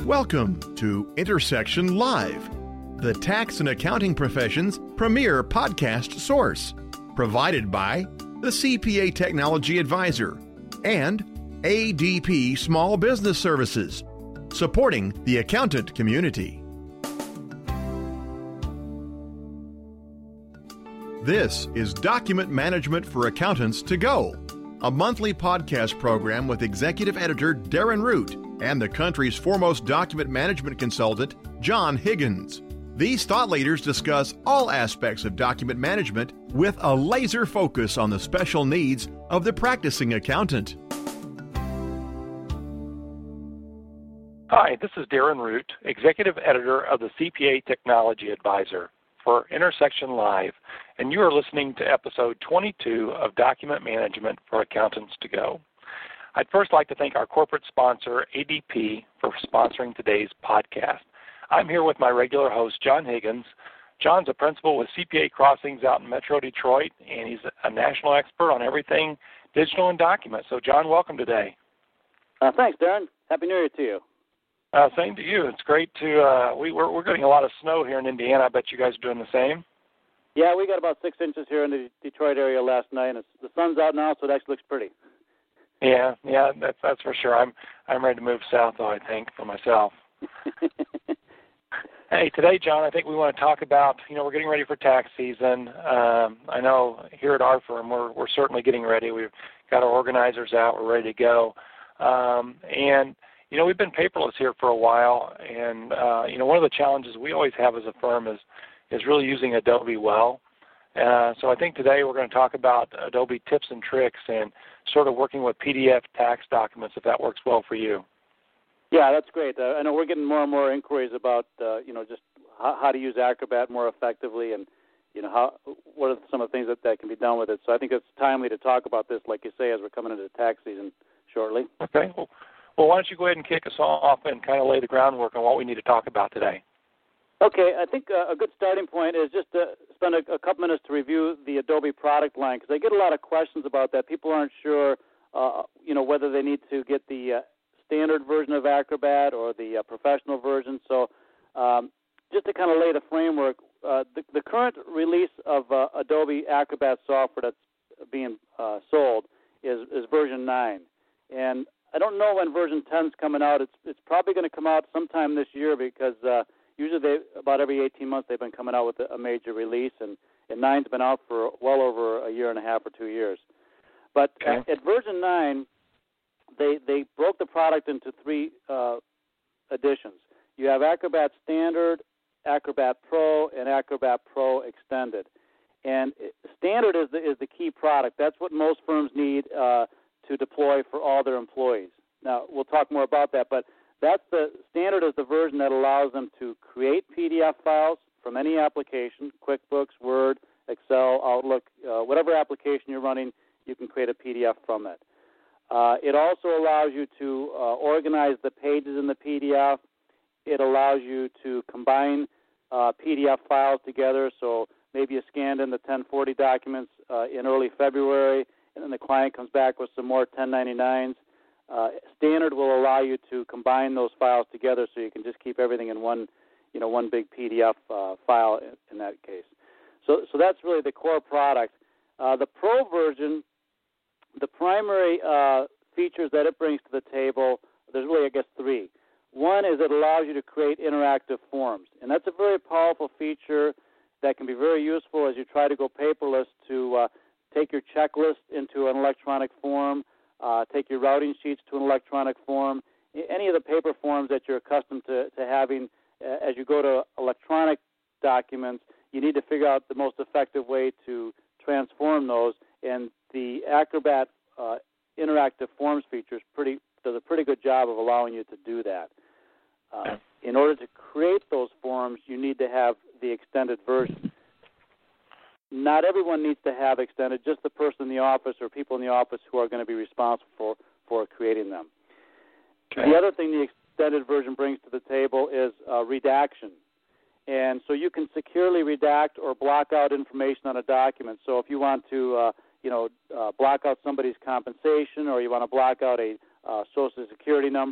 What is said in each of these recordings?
Welcome to Intersection Live, the tax and accounting profession's premier podcast source, provided by the CPA Technology Advisor and ADP Small Business Services, supporting the accountant community. This is Document Management for Accountants to Go, a monthly podcast program with executive editor Darren Root and the country's foremost document management consultant, John Higgins. These thought leaders discuss all aspects of document management with a laser focus on the special needs of the practicing accountant. Hi, this is Darren Root, executive editor of the CPA Technology Advisor for Intersection Live, and you are listening to episode 22 of Document Management for Accountants to Go. I'd first like to thank our corporate sponsor, ADP, for sponsoring today's podcast. I'm here with my regular host, John Higgins. John's a principal with CPA Crossings out in Metro Detroit, and he's a national expert on everything digital and document. So, John, welcome today. Thanks, Darren. Happy New Year to you. Same to you. It's great to we're getting a lot of snow here in Indiana. I bet you guys are doing the same. Yeah, we got about 6 inches here in the Detroit area last night, and the sun's out now, so it actually looks pretty. Yeah, that's for sure. I'm ready to move south, though, I think, for myself. Hey, today, John, I think we want to talk about, we're getting ready for tax season. I know here at our firm, we're certainly getting ready. We've got our organizers out. We're ready to go. And we've been paperless here for a while, and one of the challenges we always have as a firm is really using Adobe well. So I think today we're going to talk about Adobe tips and tricks and sort of working with PDF tax documents, if that works well for you. Yeah, that's great. I know we're getting more and more inquiries about just how to use Acrobat more effectively, and what are some of the things that can be done with it. So I think it's timely to talk about this, like you say, as we're coming into the tax season shortly. Okay. Well, why don't you go ahead and kick us off and kind of lay the groundwork on what we need to talk about today. Okay, I think a good starting point is just to spend a couple minutes to review the Adobe product line, because I get a lot of questions about that. People aren't sure, whether they need to get the standard version of Acrobat or the professional version. So just to kind of lay the framework, the current release of Adobe Acrobat software that's being sold is version 9. And I don't know when version 10 is coming out. It's probably going to come out sometime this year, because usually about every 18 months they've been coming out with a major release, and 9's been out for well over a year and a half or 2 years. But at version 9, they broke the product into 3 editions. You have Acrobat Standard, Acrobat Pro, and Acrobat Pro Extended. And Standard is the key product. That's what most firms need to deploy for all their employees. Now, we'll talk more about that, but that's the Standard is the version that allows them to create PDF files from any application, QuickBooks, Word, Excel, Outlook, whatever application you're running, you can create a PDF from it. It also allows you to organize the pages in the PDF. It allows you to combine PDF files together, so maybe you scanned in the 1040 documents in early February, and then the client comes back with some more 1099s. Standard will allow you to combine those files together, so you can just keep everything in one big PDF file in that case. So that's really the core product. The Pro version, the primary features that it brings to the table, there's really, I guess, 3. One is it allows you to create interactive forms, and that's a very powerful feature that can be very useful as you try to go paperless, to take your checklist into an electronic form, take your routing sheets to an electronic form, any of the paper forms that you're accustomed to having. As you go to electronic documents, you need to figure out the most effective way to transform those, and the Acrobat interactive forms feature does a pretty good job of allowing you to do that. In order to create those forms, you need to have the extended version. Not everyone needs to have extended, just the person in the office or people in the office who are going to be responsible for creating them. Okay. The other thing the extended version brings to the table is redaction. And so you can securely redact or block out information on a document. So if you want to block out somebody's compensation, or you want to block out a Social Security number,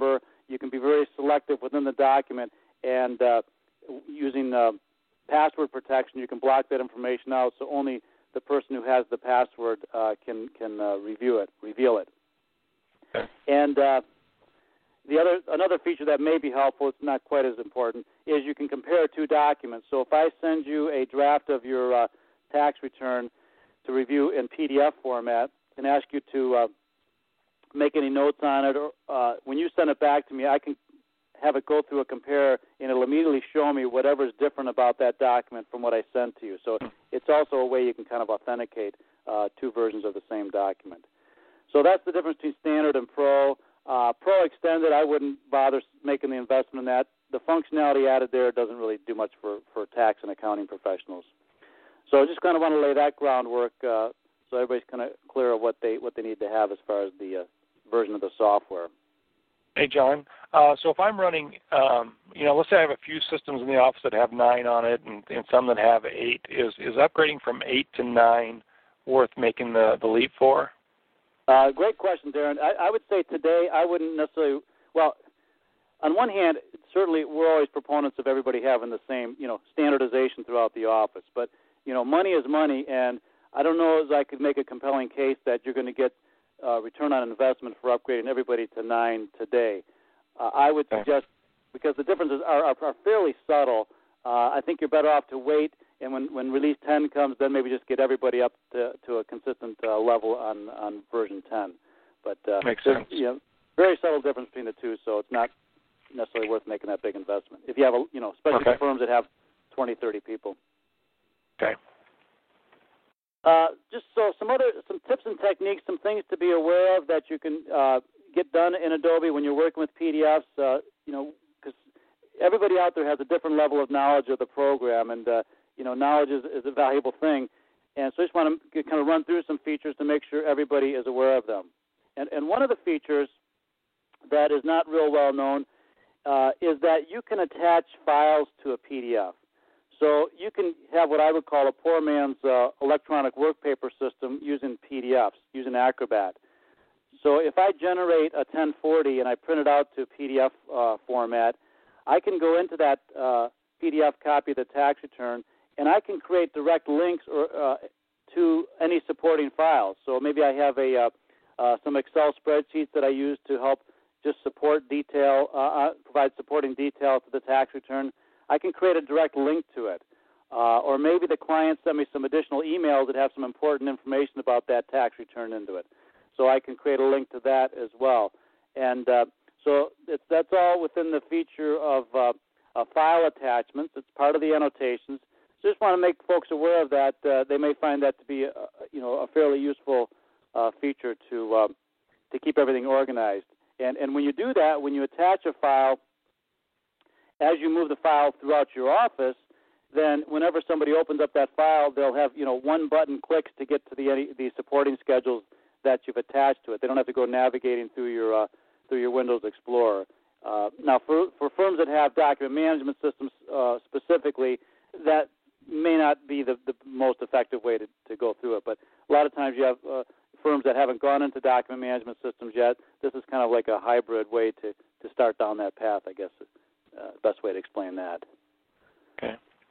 you can be very selective within the document, and using password protection, you can block that information out, so only the person who has the password can reveal it. Okay. And another feature that may be helpful, it's not quite as important, is you can compare two documents. So if I send you a draft of your tax return to review in PDF format and ask you to make any notes on it, or when you send it back to me, I can have it go through a compare, and it'll immediately show me whatever's different about that document from what I sent to you. So it's also a way you can kind of authenticate two versions of the same document. So that's the difference between Standard and Pro. Pro Extended, I wouldn't bother making the investment in that. The functionality added there doesn't really do much for tax and accounting professionals. So I just kind of want to lay that groundwork so everybody's kind of clear of what they need to have as far as the version of the software. Hey, John. So if I'm running, let's say I have a few systems in the office that have 9 on it and some that have 8. Is upgrading from 8 to 9 worth making the leap for? Great question, Darren. I would say today I wouldn't necessarily, well, on one hand, certainly we're always proponents of everybody having the same, standardization throughout the office. But, money is money, and I don't know as I could make a compelling case that you're going to get return on investment for upgrading everybody to 9 today. I would suggest, because the differences are fairly subtle, I think you're better off to wait, and when release 10 comes, then maybe just get everybody up to a consistent level on version 10. But makes sense. Very subtle difference between the two, so it's not necessarily worth making that big investment. If you have, especially for firms that have 20, 30 people. Okay. Just so some tips and techniques, some things to be aware of that you can get done in Adobe when you're working with PDFs. Because everybody out there has a different level of knowledge of the program, and knowledge is a valuable thing. And so I just want to kind of run through some features to make sure everybody is aware of them. And one of the features that is not real well known is that you can attach files to a PDF. So you can have what I would call a poor man's electronic work paper system using PDFs, using Acrobat. So if I generate a 1040 and I print it out to PDF format, I can go into that PDF copy of the tax return, and I can create direct links to any supporting files. So maybe I have some Excel spreadsheets that I use to help just support detail, provide supporting detail to the tax return. I can create a direct link to it. Or maybe the client sent me some additional emails that have some important information about that tax return into it. So I can create a link to that as well. And so that's all within the feature of file attachments. It's part of the annotations. So just want to make folks aware of that. They may find that to be a fairly useful feature to keep everything organized. And when you do that, when you attach a file, as you move the file throughout your office, then whenever somebody opens up that file, they'll have one button clicks to get to the supporting schedules that you've attached to it. They don't have to go navigating through your Windows Explorer. Now, for firms that have document management systems specifically, that may not be the most effective way to go through it. But a lot of times you have firms that haven't gone into document management systems yet. This is kind of like a hybrid way to start down that path, I guess. Best way to explain that. Okay.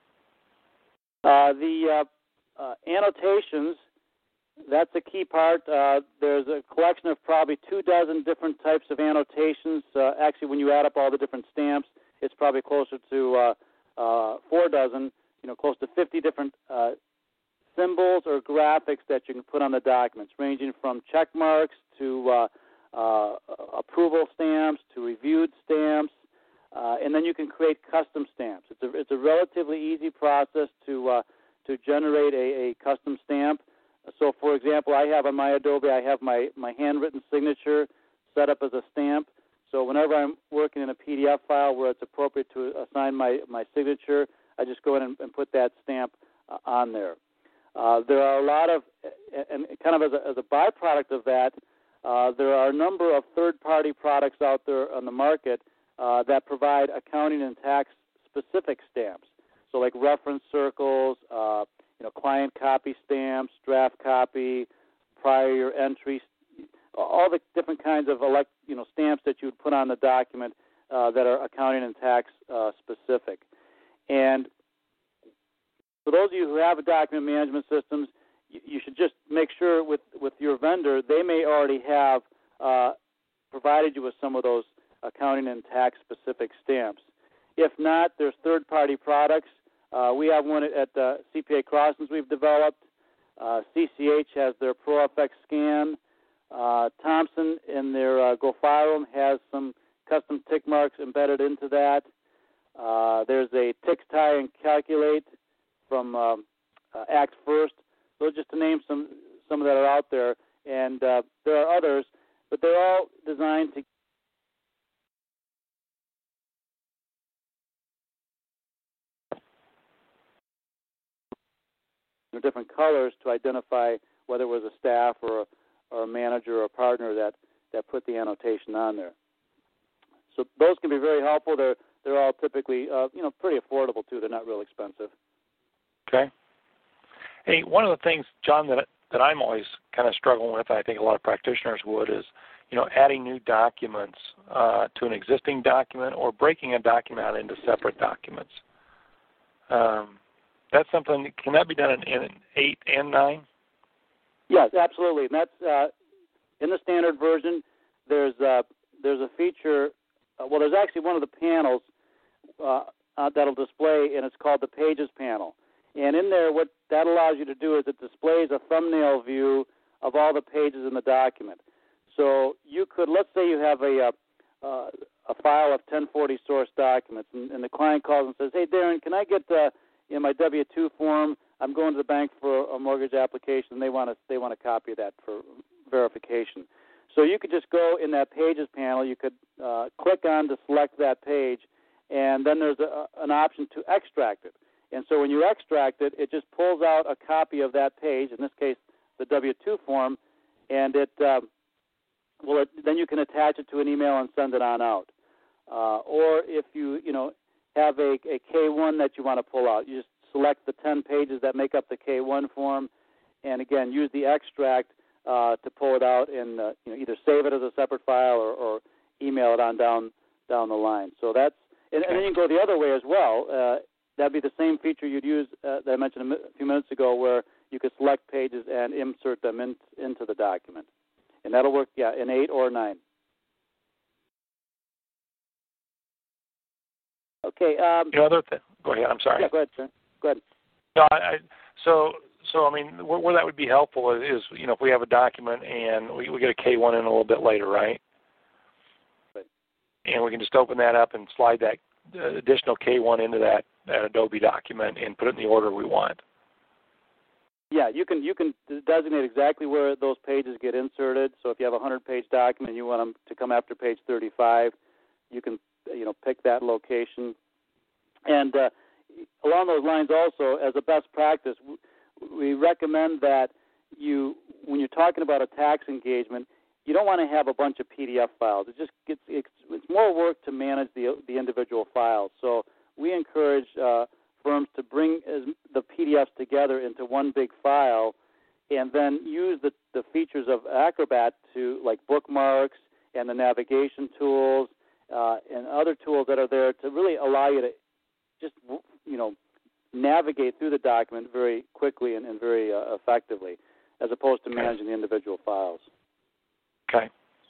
The annotations, that's a key part. There's a collection of probably 24 different types of annotations. Actually, when you add up all the different stamps, it's probably closer to 24, close to 50 different symbols or graphics that you can put on the documents, ranging from check marks to approval stamps to reviewed stamps. And then you can create custom stamps. It's a relatively easy process to generate a custom stamp. So, for example, I have on my Adobe, I have my handwritten signature set up as a stamp. So whenever I'm working in a PDF file where it's appropriate to assign my signature, I just go in and put that stamp on there. There are a lot of, and kind of as a byproduct of that, there are a number of third-party products out there on the market that provide accounting and tax-specific stamps. So like reference circles, client copy stamps, draft copy, prior year entry, all the different kinds of stamps that you would put on the document that are accounting and tax specific. And for those of you who have document management systems, you should just make sure with your vendor, they may already have provided you with some of those accounting and tax specific stamps. If not, there's third-party products. We have one at CPA Crossings we've developed. CCH has their ProFX scan. Thomson in their GoFileRoom has some custom tick marks embedded into that. There's a TixTie and Calculate from Act First. Those just to name some that are out there, and there are others, but they're all designed to different colors to identify whether it was a staff or a manager or a partner that put the annotation on there. So those can be very helpful. They're all typically pretty affordable too. They're not real expensive. Okay. Hey, one of the things, John, that I'm always kind of struggling with, I think a lot of practitioners would, is adding new documents to an existing document or breaking a document out into separate documents. That's something. Can that be done in 8 and 9? Yes, absolutely. And that's in the standard version. There's a feature. There's actually one of the panels that'll display, and it's called the Pages panel. And in there, what that allows you to do is it displays a thumbnail view of all the pages in the document. So you could, let's say you have a file of 1040 source documents, and the client calls and says, "Hey, Darren, can I get in my W-2 form? I'm going to the bank for a mortgage application. They want a copy of that for verification." So you could just go in that Pages panel. You could click on to select that page, and then there's an option to extract it. And so when you extract it, it just pulls out a copy of that page, in this case the W-2 form, and then you can attach it to an email and send it on out. Or if you have a K-1 that you want to pull out, you just select the 10 pages that make up the K-1 form, and again use the extract to pull it out and either save it as a separate file or email it on down the line. So that's and then you can go the other way as well. That'd be the same feature you'd use that I mentioned a few minutes ago, where you could select pages and insert them into the document, and that'll work in 8 or 9. Okay. Go ahead. I'm sorry. Yeah, go ahead, sir. Go ahead. No, So I mean, where that would be helpful is if we have a document and we get a K-1 in a little bit later, right? Right. And we can just open that up and slide that additional K-1 into that Adobe document and put it in the order we want. Yeah, you can designate exactly where those pages get inserted. So if you have a 100-page document and you want them to come after page 35, you can pick that location. And along those lines, also as a best practice, we recommend that when you're talking about a tax engagement, you don't want to have a bunch of PDF files. It's more work to manage the individual files. So we encourage firms to bring the PDFs together into one big file, and then use the features of Acrobat to, like bookmarks and the navigation tools and other tools that are there to really allow you to just navigate through the document very quickly and very effectively, as opposed to managing the individual files. Okay.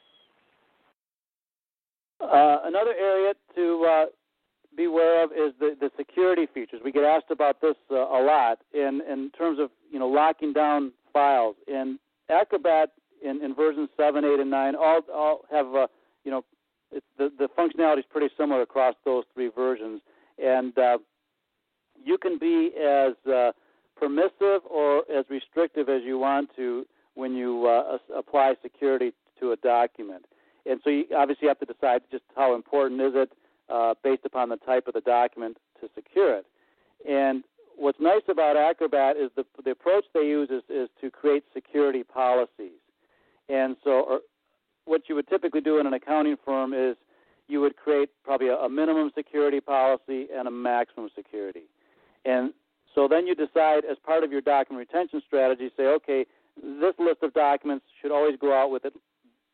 Another area to be aware of is the security features. We get asked about this a lot in terms of locking down files. And Acrobat in versions 7, 8, and 9 all have the functionality is pretty similar across those 3 versions, and you can be as permissive or as restrictive as you want to when you apply security to a document. And so you obviously have to decide just how important is it based upon the type of the document to secure it. And what's nice about Acrobat is the approach they use is to create security policies. And so what you would typically do in an accounting firm is you would create probably a minimum security policy and a maximum security. And so then you decide as part of your document retention strategy, say, okay, this list of documents should always go out with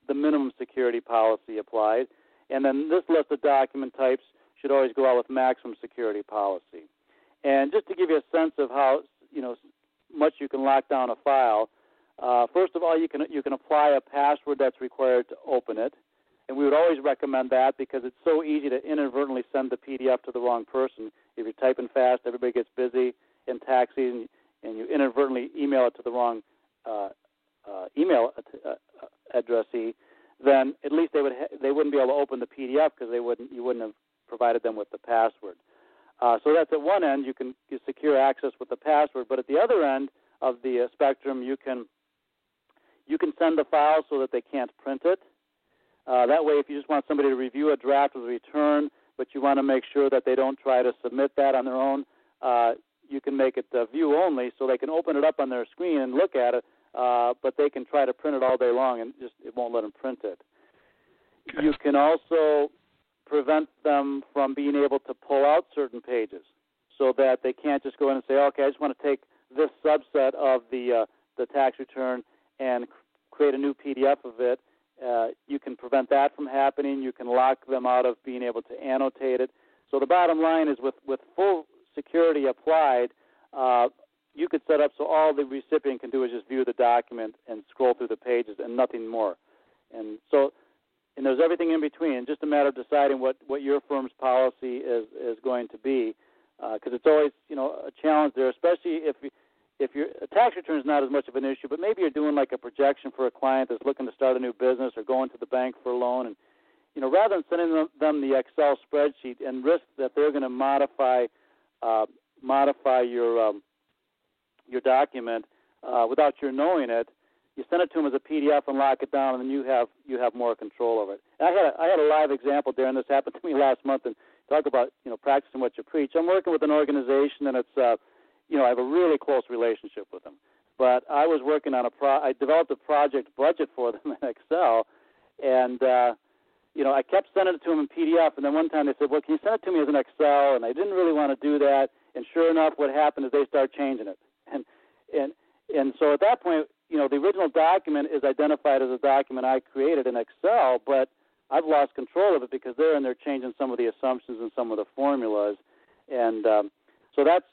the minimum security policy applied. And then this list of document types should always go out with maximum security policy. And just to give you a sense of how much you can lock down a file, first of all, you can apply a password that's required to open it. And we would always recommend that because it's so easy to inadvertently send the PDF to the wrong person. If you're typing fast, everybody gets busy in taxis, and you inadvertently email it to the wrong email addressee, then at least they wouldn't be able to open the PDF because you wouldn't have provided them with the password. So that's at one end, you secure access with the password, but at the other end of the spectrum, you can send the file so that they can't print it. That way, if you just want somebody to review a draft of the return, but you want to make sure that they don't try to submit that on their own, you can make it view only, so they can open it up on their screen and look at it, but they can try to print it all day long, and it won't let them print it. Okay. You can also prevent them from being able to pull out certain pages, so that they can't just go in and say, okay, I just want to take this subset of the tax return and create a new PDF of it. You can prevent that from happening. You can lock them out of being able to annotate it. So the bottom line is with full security applied, you could set up so all the recipient can do is just view the document and scroll through the pages and nothing more. And there's everything in between. It's just a matter of deciding what your firm's policy is going to be, because it's always a challenge there, especially if a tax return is not as much of an issue, but maybe you're doing like a projection for a client that's looking to start a new business or going to the bank for a loan, and rather than sending them the Excel spreadsheet and risk that they're going to modify your document without your knowing it, you send it to them as a PDF and lock it down, and then you have more control over it. And I had a live example, Darren. This happened to me last month, and talk about practicing what you preach. I'm working with an organization, and it's I have a really close relationship with them. But I was working on I developed a project budget for them in Excel, and I kept sending it to them in PDF. And then one time they said, "Well, can you send it to me as an Excel?" And I didn't really want to do that. And sure enough, what happened is they started changing it. And so at that point, the original document is identified as a document I created in Excel, but I've lost control of it because they're in there changing some of the assumptions and some of the formulas. And so that's,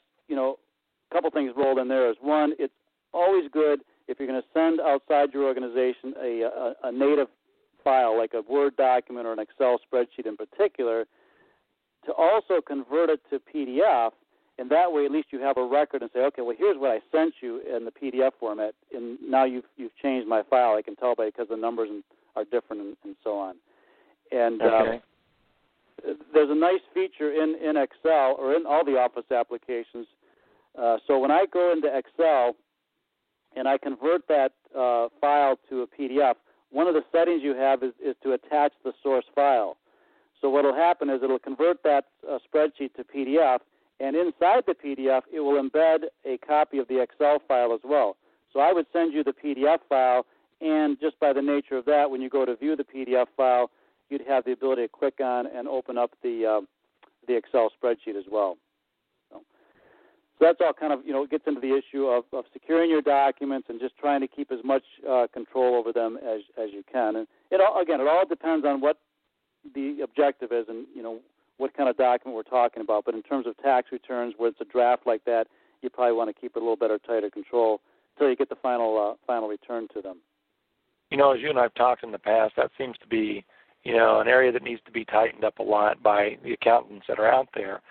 a couple things rolled in there. Is one, it's always good if you're going to send outside your organization a native file, like a Word document or an Excel spreadsheet in particular, to also convert it to PDF. And that way, at least you have a record and say, okay, well, here's what I sent you in the PDF format, and now you've changed my file. I can tell because the numbers are different and so on. And okay. There's a nice feature in Excel or in all the Office applications. So when I go into Excel and I convert that file to a PDF, one of the settings you have is to attach the source file. So what will happen is it will convert that spreadsheet to PDF, and inside the PDF, it will embed a copy of the Excel file as well. So I would send you the PDF file, and just by the nature of that, when you go to view the PDF file, you'd have the ability to click on and open up the Excel spreadsheet as well. So that's all kind of, gets into the issue of securing your documents and just trying to keep as much control over them as you can. And it all depends on what the objective is and, what kind of document we're talking about. But in terms of tax returns, where it's a draft like that, you probably want to keep it a little better, tighter control until you get the final return to them. As you and I have talked in the past, that seems to be, an area that needs to be tightened up a lot by the accountants that are out there.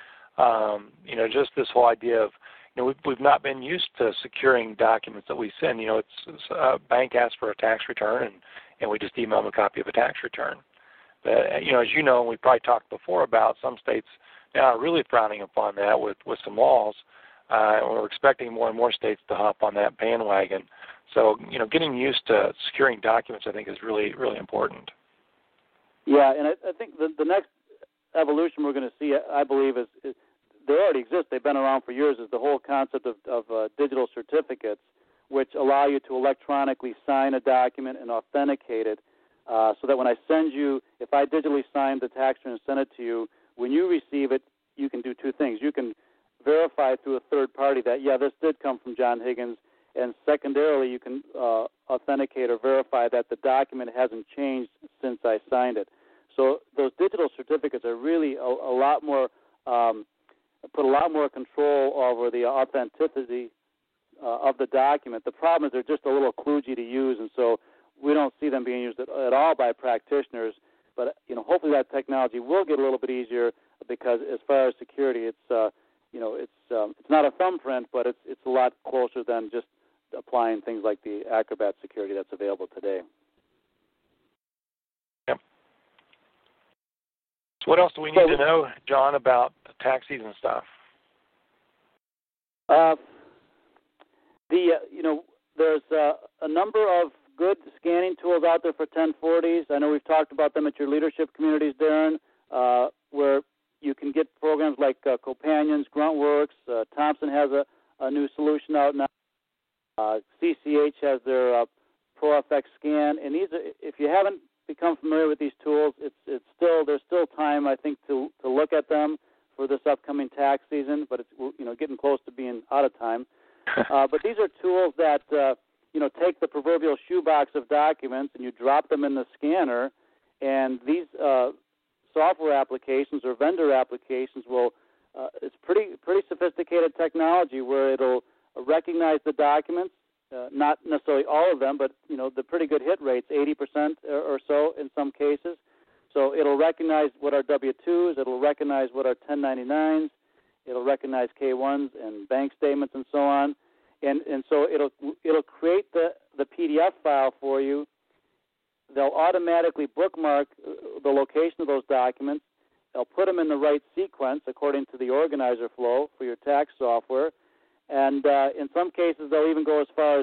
Just this whole idea of, we've not been used to securing documents that we send. It's a bank asks for a tax return, and we just email them a copy of a tax return. But, as you know, we probably talked before about some states now are really frowning upon that with some laws. And we're expecting more and more states to hop on that bandwagon. So, getting used to securing documents, I think, is really, really important. Yeah, and I think the next evolution we're going to see, I believe, is they already exist. They've been around for years, is the whole concept of digital certificates, which allow you to electronically sign a document and authenticate it. So that when I send you, if I digitally sign the tax return and send it to you, when you receive it, you can do two things. You can verify through a third party that, this did come from John Higgins, and secondarily, you can authenticate or verify that the document hasn't changed since I signed it. So those digital certificates are really a lot more, put a lot more control over the authenticity of the document. The problem is they're just a little kludgy to use, and so we don't see them being used at all by practitioners. But hopefully that technology will get a little bit easier, because as far as security, it's not a thumbprint, but it's a lot closer than just applying things like the Acrobat security that's available today. Yep. So what else do we need to know, John, about the tax season stuff? There's a number of good scanning tools out there for 1040s. I know we've talked about them at your leadership communities, Darren, where you can get programs like Companions, Gruntworks. Thomson has a new solution out now. CCH has their ProFX Scan, and these are, if you haven't become familiar with these tools, there's still time, I think, to look at them for this upcoming tax season, but it's getting close to being out of time. But these are tools that take the proverbial shoebox of documents and you drop them in the scanner, and these software applications or vendor applications will it's pretty sophisticated technology where it'll recognize the documents, not necessarily all of them, but the pretty good hit rates, 80% or so in some cases. So it'll recognize what are W-2s, it'll recognize what are 1099s, it'll recognize K-1s and bank statements and so on, and so it'll create the PDF file for you. They'll automatically bookmark the location of those documents. They'll put them in the right sequence according to the organizer flow for your tax software. And in some cases, they'll even go as far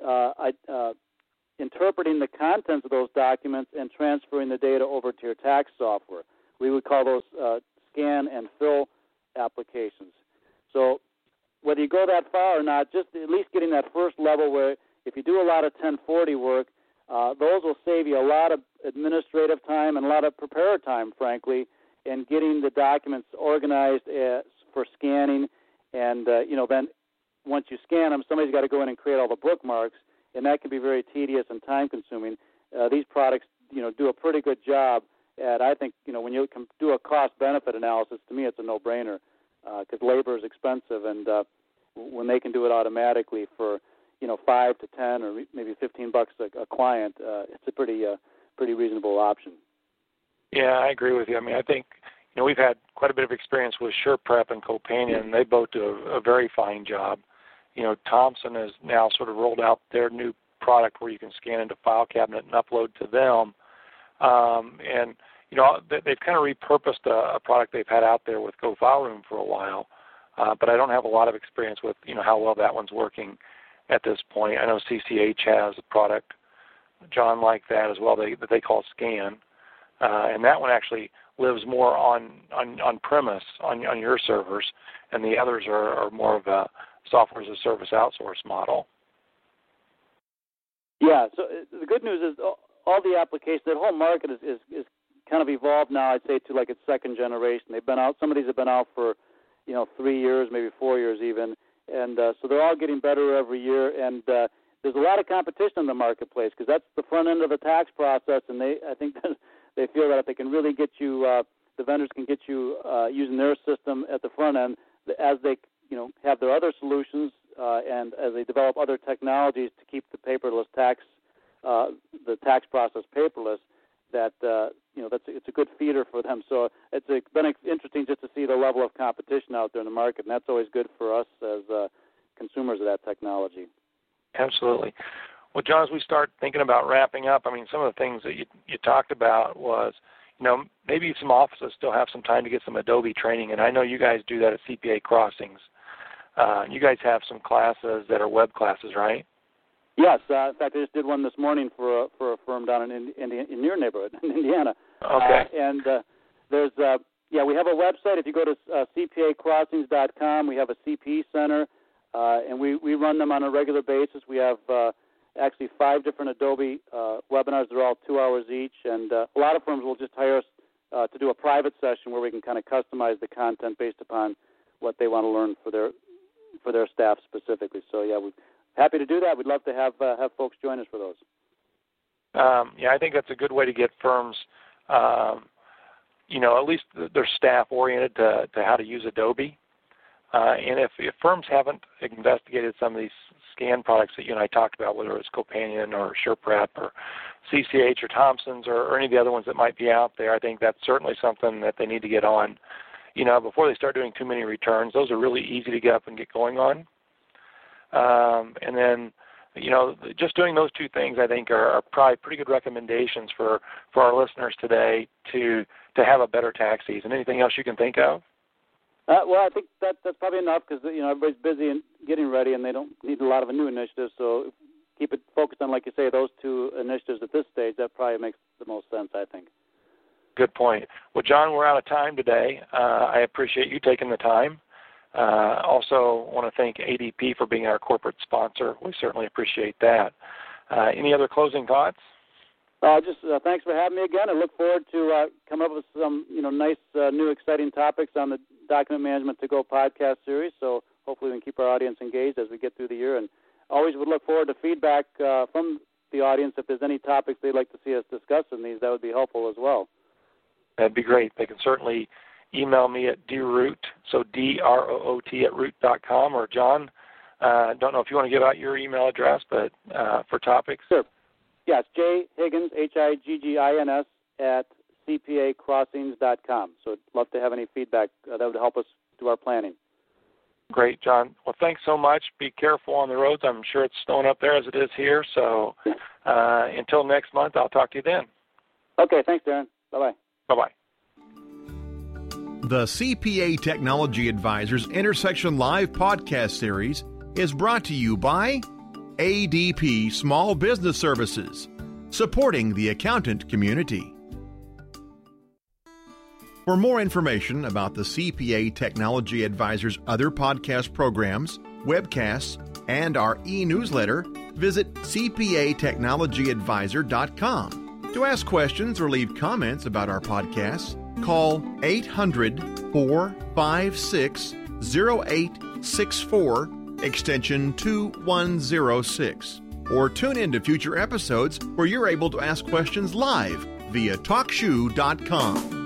as interpreting the contents of those documents and transferring the data over to your tax software. We would call those scan and fill applications. So whether you go that far or not, just at least getting that first level where if you do a lot of 1040 work, those will save you a lot of administrative time and a lot of preparer time, frankly, in getting the documents organized for scanning. And, then once you scan them, somebody's got to go in and create all the bookmarks, and that can be very tedious and time-consuming. These products, do a pretty good job at, I think, when you can do a cost-benefit analysis, to me it's a no-brainer because labor is expensive, and when they can do it automatically for, $5 to $10 or maybe $15 a client, it's a pretty reasonable option. Yeah, I agree with you. I mean, I think we've had quite a bit of experience with SurePrep and Companion. They both do a very fine job. Thomson has now sort of rolled out their new product where you can scan into File Cabinet and upload to them. And they've kind of repurposed a product they've had out there with GoFileRoom for a while, but I don't have a lot of experience with how well that one's working at this point. I know CCH has a product, John, like that as well, that they call Scan, and that one actually lives more on premise on your servers, and the others are more of a software as a service outsource model. Yeah, so the good news is all the applications, that whole market is kind of evolved now, I'd say, to like its second generation. They've been out, some of these have been out for 3 years, maybe 4 years even, and so they're all getting better every year, and there's a lot of competition in the marketplace because that's the front end of the tax process, and I think they feel that if they can really get you, the vendors can get you using their system at the front end, as they have their other solutions and as they develop other technologies to keep the paperless tax, the tax process paperless, that it's a good feeder for them. So it's been interesting just to see the level of competition out there in the market, and that's always good for us as consumers of that technology. Absolutely. Well, John, as we start thinking about wrapping up, I mean, some of the things that you talked about was, maybe some offices still have some time to get some Adobe training, and I know you guys do that at CPA Crossings. You guys have some classes that are web classes, right? Yes. In fact, I just did one this morning for a firm down in your neighborhood, in Indiana. Okay. And there's, we have a website. If you go to cpacrossings.com, we have a CP center, and we run them on a regular basis. We have actually 5 different Adobe webinars. They're all 2 hours each, and a lot of firms will just hire us to do a private session where we can kind of customize the content based upon what they want to learn for their staff specifically. So, yeah, we happy to do that. We'd love to have folks join us for those. Yeah, I think that's a good way to get firms, at least their staff oriented to how to use Adobe. And if firms haven't investigated some of these scan products that you and I talked about, whether it's Copanion or SurePrep or CCH or Thompson's or any of the other ones that might be out there, I think that's certainly something that they need to get on, before they start doing too many returns. Those are really easy to get up and get going on. And then, just doing those two things, I think, are probably pretty good recommendations for our listeners today to have a better tax season. Anything else you can think of? Well, I think that's probably enough because, everybody's busy and getting ready and they don't need a lot of new initiatives. So keep it focused on, like you say, those two initiatives at this stage. That probably makes the most sense, I think. Good point. Well, John, we're out of time today. I appreciate you taking the time. Also want to thank ADP for being our corporate sponsor. We certainly appreciate that. Any other closing thoughts? Just thanks for having me again. I look forward to coming up with some nice new exciting topics on the Document Management to Go podcast series. So hopefully we can keep our audience engaged as we get through the year. And always would look forward to feedback from the audience. If there's any topics they'd like to see us discuss in these, that would be helpful as well. That'd be great. They can certainly email me at droot, so DROOT @root.com, or John, don't know if you want to give out your email address, but for topics. Sure. Yes, J. Higgins, Higgins, @cpacrossings.com. So I'd love to have any feedback that would help us do our planning. Great, John. Well, thanks so much. Be careful on the roads. I'm sure it's snowing up there as it is here. So until next month, I'll talk to you then. Okay, thanks, Darren. Bye-bye. Bye-bye. The CPA Technology Advisors Intersection Live podcast series is brought to you by ADP Small Business Services, supporting the accountant community. For more information about the CPA Technology Advisors' other podcast programs, webcasts, and our e-newsletter, visit cpatechnologyadvisor.com. To ask questions or leave comments about our podcasts, call 800-456-0864, extension 2106, or tune in to future episodes where you're able to ask questions live via TalkShoe.com.